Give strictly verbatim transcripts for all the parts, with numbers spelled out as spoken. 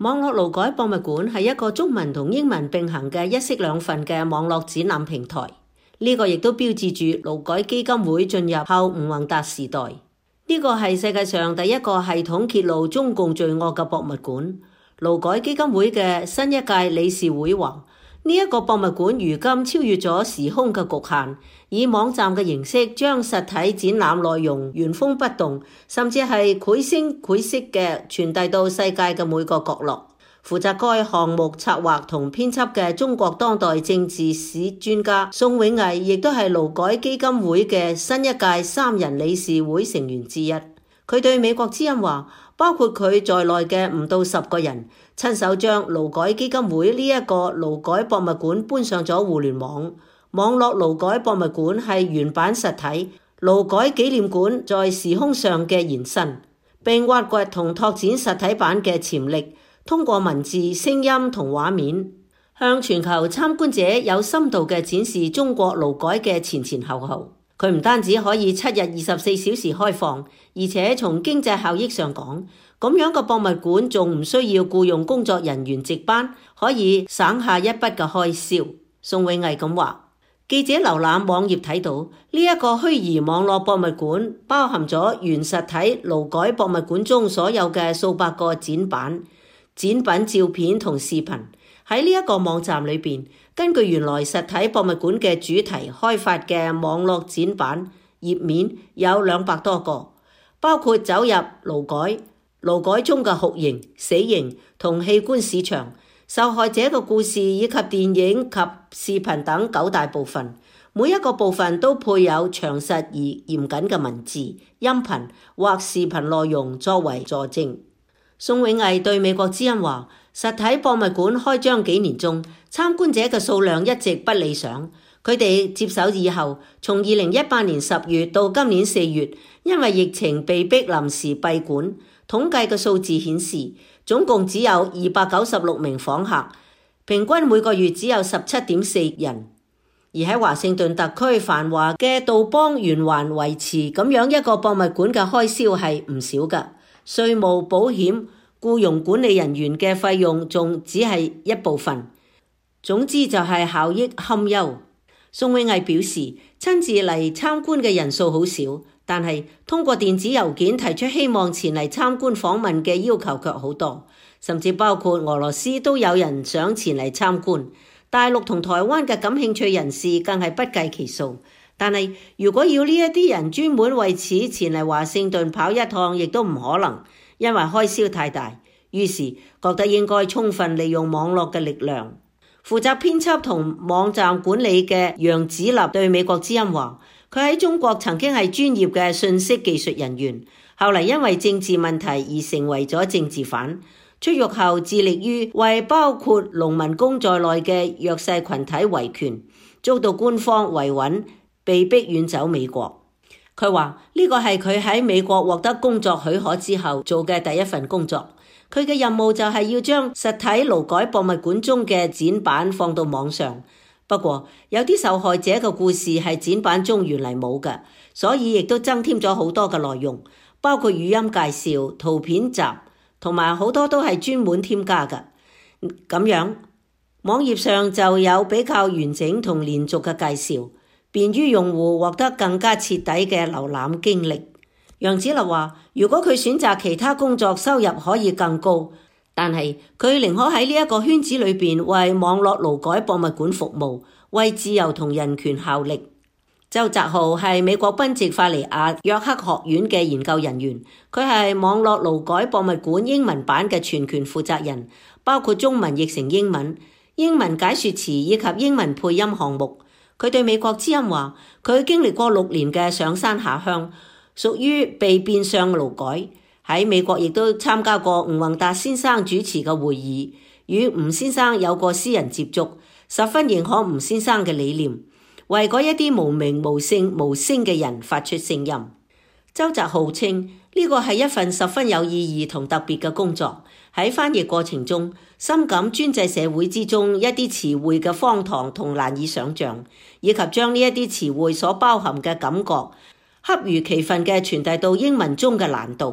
網絡勞改博物館係一個中文同英文並行嘅一式兩份嘅網絡展覽平台，呢個亦都標誌住勞改基金會進入後吳宏達時代。呢個係世界上第一個系統揭露中共罪惡嘅博物館。勞改基金會嘅新一屆理事會話，呢一個博物館如今超越咗時空嘅局限，以網站嘅形式將實體展覽內容原封不動，甚至係繪聲繪色嘅傳遞到世界嘅每個角落。負責該項目策劃同編輯嘅中國當代政治史專家宋永毅，亦都係勞改基金會嘅新一屆三人理事會成員之一。佢對美國之音話，包括佢在內嘅唔到十個人，親手將勞改基金會呢一個勞改博物館搬上咗互聯網。網絡勞改博物館係原版實體勞改紀念館在時空上嘅延伸，並挖掘同拓展實體版嘅潛力，通過文字、聲音同畫面，向全球參觀者有深度嘅展示中國勞改嘅前前後後。佢唔單止可以七日二十四小時開放，而且從經濟效益上講，咁樣嘅博物館仲唔需要僱用工作人員值班，可以省下一筆嘅開銷。宋永毅咁話，記者瀏覽網頁睇到呢一個虛擬網絡博物館包含咗原實體勞改博物館中所有嘅數百個展板、展品照片同視頻。喺呢一個網站裏邊，根據原來實體博物館嘅主題開發嘅網絡展板頁面有兩百多個，包括走入勞改、勞改中嘅酷刑、死刑同器官市場、受害者嘅故事以及電影及視頻等九大部分。每一個部分都配有詳實而嚴謹嘅文字、音頻或視頻內容作為佐證。宋永毅對美國之音話，實體博物館開張幾年中，參觀者嘅數量一直不理想。佢哋接手以後，從二零一八年十月到今年四月，因為疫情被迫臨時閉館。統計嘅數字顯示，總共只有二百九十六名訪客，平均每個月只有十七點四人。而喺華盛頓特區繁華嘅杜邦圓環維持咁樣一個博物館嘅開銷係唔少㗎，稅務、保險、僱用管理人員嘅費用仲只係一部分。總之就係效益堪憂。宋永毅表示，親自嚟參觀嘅人數好少，但係通過電子郵件提出希望前嚟參觀訪問嘅要求卻好多，甚至包括俄羅斯都有人想前嚟參觀，大陸同台灣嘅感興趣人士更係不計其數。但係如果要呢一啲人專門為此前嚟華盛頓跑一趟，亦都唔可能，因為開銷太大。於是覺得應該充分利用網絡嘅力量。負責編輯同網站管理嘅楊子立對美國之音話，佢喺中國曾經係專業嘅信息技術人員，後嚟因為政治問題而成為咗政治犯。出獄後致力於為包括農民工在內嘅弱勢群體維權，遭到官方維穩，被逼遠走美國。佢話呢個係佢喺美國獲得工作許可之後做嘅第一份工作。佢嘅任務就係要將實體勞改博物館中嘅展板放到網上。不過有啲受害者嘅故事係展板中原嚟冇嘅，所以亦都增添咗好多嘅內容，包括語音介紹、圖片集，同埋好多都係專門添加嘅。咁樣網頁上就有比較完整同連續嘅介紹，便於用戶獲得更加徹底嘅瀏覽經歷。楊子立話，如果佢選擇其他工作，收入可以更高，但係佢寧可喺呢一個圈子裏邊為網絡勞改博物館服務，為自由同人權效力。周澤浩係美國賓夕法尼亞約克學院嘅研究人員，佢係網絡勞改博物館英文版嘅全權負責人，包括中文譯成英文、英文解說詞以及英文配音項目。佢對美國之音話，佢經歷過六年嘅上山下鄉，屬於被變相勞改。喺美國亦都參加過吳宏達先生主持嘅會議，與吳先生有過私人接觸，十分認可吳先生嘅理念，為嗰一啲無名無姓無聲嘅人發出聲音。周澤浩稱呢個係一份十分有意義同特別嘅工作，喺翻譯過程中深感專制社會之中一啲詞彙嘅荒唐同難以想象，以及將呢一啲詞彙所包含嘅感覺恰如其分嘅傳遞到英文中嘅難度。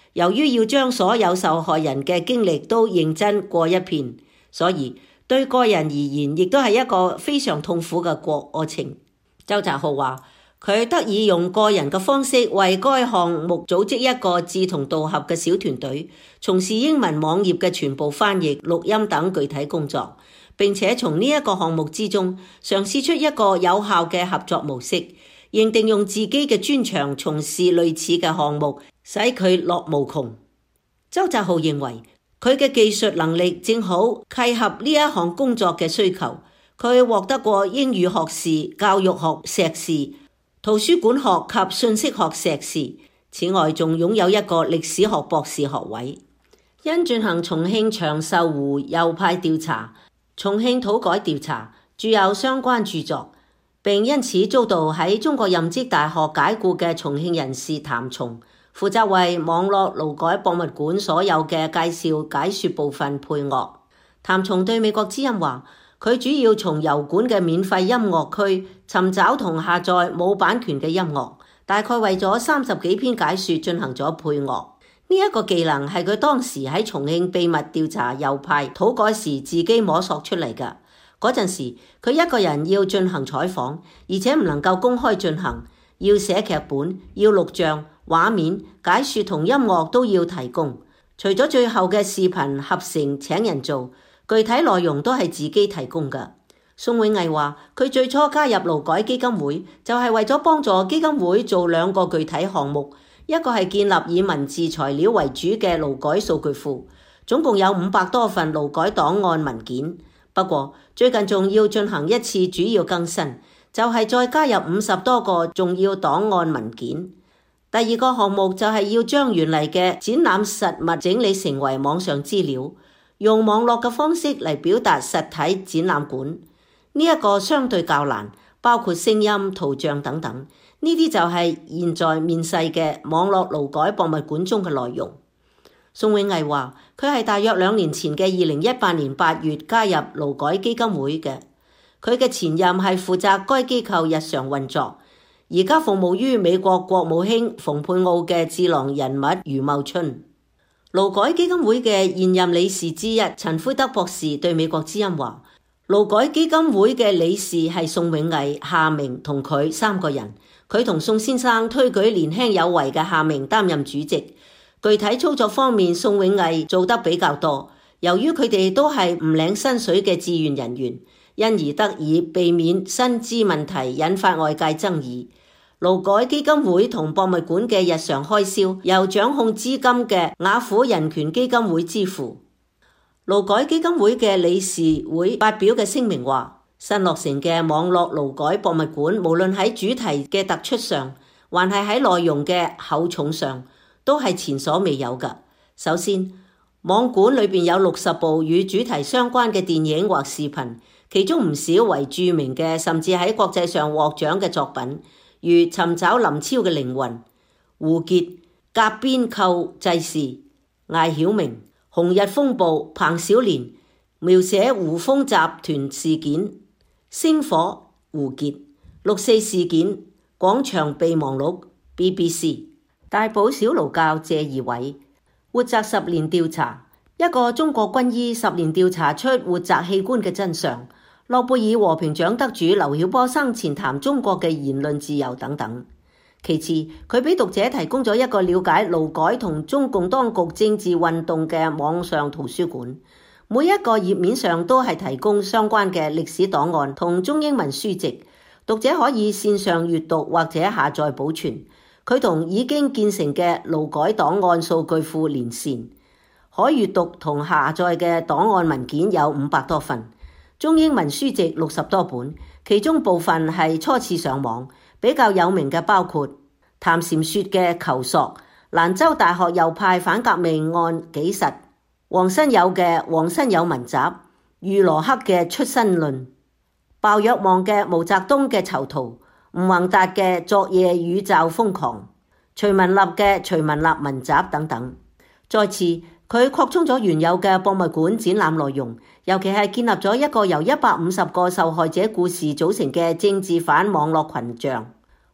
由於要將所有受害人嘅經歷都認真過一遍，所以對個人而言亦都係一個非常痛苦嘅過程。周澤浩話，佢得以用個人嘅方式為該項目組織一個志同道合嘅小團隊，從事英文網頁嘅全部翻譯、錄音等具體工作，並且從呢一個項目之中嘗試出一個有效嘅合作模式，認定用自己嘅專長從事類似嘅項目，使佢樂無窮。周澤浩認為佢嘅技術能力正好契合呢一項工作嘅需求。佢獲得過英語學士、教育學碩士、圖書館學及信息學碩士，此外仲擁有一個歷史學博士學位。因進行重慶長壽湖右派調查、重慶土改調查，著有相關著作，並因此遭到喺中國任職大學解僱嘅重慶人士譚松，負責為網絡勞改博物館所有嘅介紹解說部分配樂。譚松對美國之音話，佢主要從油管嘅免費音樂區尋找同下載冇版權嘅音樂，大概為咗三十幾篇解說進行咗配樂。呢一個技能係佢當時喺重慶秘密調查右派土改時自己摸索出嚟㗎。嗰陣時佢一個人要進行採訪，而且唔能夠公開進行，要寫劇本，要錄像、畫面、解說同音樂都要提供。除咗最後嘅視頻合成請人做，具體內容都係自己提供㗎。宋永毅話，佢最初加入勞改基金會就係為咗幫助基金會做兩個具體項目，一個係建立以文字材料為主嘅勞改數據庫，總共有五百多份勞改檔案文件。不過最近仲要進行一次主要更新，就係再加入五十多個重要檔案文件。第二個項目就係要將原嚟嘅展覽實物整理成為網上資料，用網絡嘅方式嚟表達實體展覽館，呢一個相對較難，包括聲音、圖像等等。呢啲就係現在面世嘅網絡勞改博物館中嘅內容。宋永毅話，佢係大約兩年前嘅二零一八年八月加入勞改基金會嘅，佢嘅前任係負責該機構日常運作，而家服務於美國國務卿蓬佩奧嘅智囊人物余茂春。勞改基金會嘅現任理事之一陳奎德博士對美國之音話，勞改基金會嘅理事係宋永毅、夏明同佢三個人，佢同宋先生推舉年輕有為嘅夏明擔任主席，具體操作方面宋永毅做得比較多。由於佢哋都係唔領薪水嘅志願人員，因而得以避免薪資問題引發外界爭議。勞改基金會同博物館嘅日常開銷由掌控資金嘅雅虎人權基金會支付。勞改基金會嘅理事會發表嘅聲明話，新落成嘅網絡勞改博物館無論喺主題嘅突出上，還係喺內容嘅厚重上，都係前所未有㗎。首先，網館裏邊有六十部與主題相關嘅電影或視頻，其中唔少為著名嘅，甚至喺國際上獲獎嘅作品，如尋找林超嘅靈魂、胡傑、甲邊寇濟士、艾曉明、紅日風暴、彭小蓮、描寫胡風集團事件、星火、胡傑、六四事件、廣場備忘錄、B B C、大埔小勞教謝義偉、活摘十年調查，一個中國軍醫十年調查出活摘器官嘅真相。諾貝爾和平獎得主劉曉波生前談中國嘅言論自由等等。其次，佢俾讀者提供咗一個了解勞改同中共當局政治運動嘅網上圖書館，每一個頁面上都係提供相關嘅歷史檔案同中英文書籍，讀者可以線上閱讀或者下載保存。佢同已經建成嘅勞改檔案數據庫連線，可閱讀同下載嘅檔案文件有五百多份。中英文書籍六十多本，其中部分係初次上網，比較有名嘅包括譚禪雪嘅《求索》、蘭州大學右派反革命案紀實、黃新友嘅《黃新友文集》、余羅克嘅《出身論》、鮑若望嘅《毛澤東嘅囚徒》、吳宏達嘅《昨夜宇宙瘋狂》、徐文立嘅《徐文立文集》等等。再次，佢擴充咗原有嘅博物館展覽內容，尤其係建立咗一個由一百五十個受害者故事組成嘅政治犯網絡群像。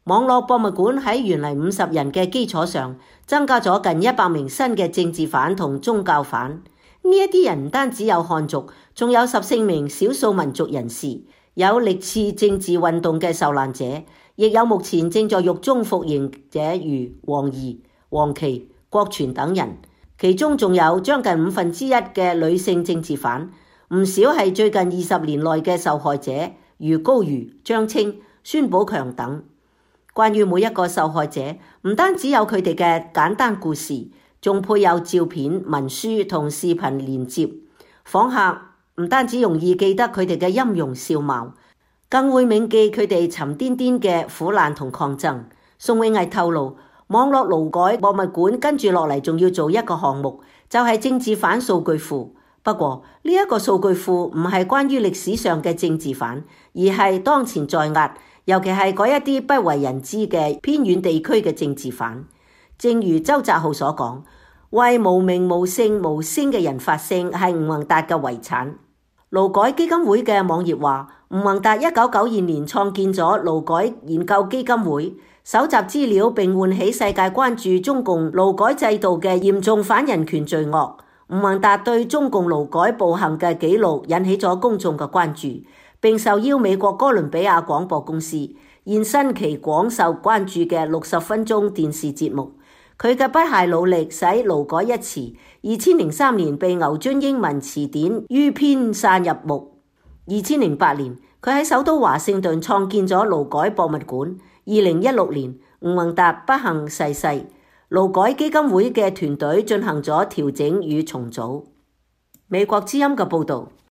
網絡博物館喺原嚟五十人嘅基礎上，增加咗近一百名新嘅政治犯同宗教犯。呢一啲人唔單止有漢族，仲有十四名少數民族人士，有歷次政治運動嘅受難者，亦有目前正在獄中服刑者如黃怡、黃琦、郭全等人。其中仲有將近五分之一嘅女性政治犯，唔少係最近二十年內嘅受害者，如高瑜、張青、孫寶強等。關於每一個受害者，唔單止有佢哋嘅簡單故事，仲配有照片、文書同視頻連接。訪客唔單止容易記得佢哋嘅音容笑貌，更會銘記佢哋沉甸甸嘅苦難同抗爭。宋永毅透露，網絡勞改博物館跟住落嚟仲要做一個項目，就係政治犯數據庫。不過呢一個數據庫唔係關於歷史上嘅政治犯，而係當前在押，尤其係嗰一啲不為人知嘅偏遠地區嘅政治犯。正如周澤浩所講，為無名無姓無聲嘅人發聲係吳宏達嘅遺產。勞改基金會嘅網頁話，吳宏達一九九二年創建咗勞改研究基金會，搜集資料並喚起世界關注中共勞改制度嘅嚴重反人權罪惡。吳宏達對中共勞改暴行嘅記錄引起咗公眾嘅關注，並受邀美國哥倫比亞廣播公司現身其廣受關注嘅六十分鐘電視節目。佢嘅不懈努力使勞改一詞二千零三年被牛津英文詞典於編纂入目。二千零八年，佢喺首都華盛頓創建咗勞改博物館。二零一六年，吳宏達不幸逝世，勞改基金會嘅團隊進行咗調整與重組。美國之音嘅報導。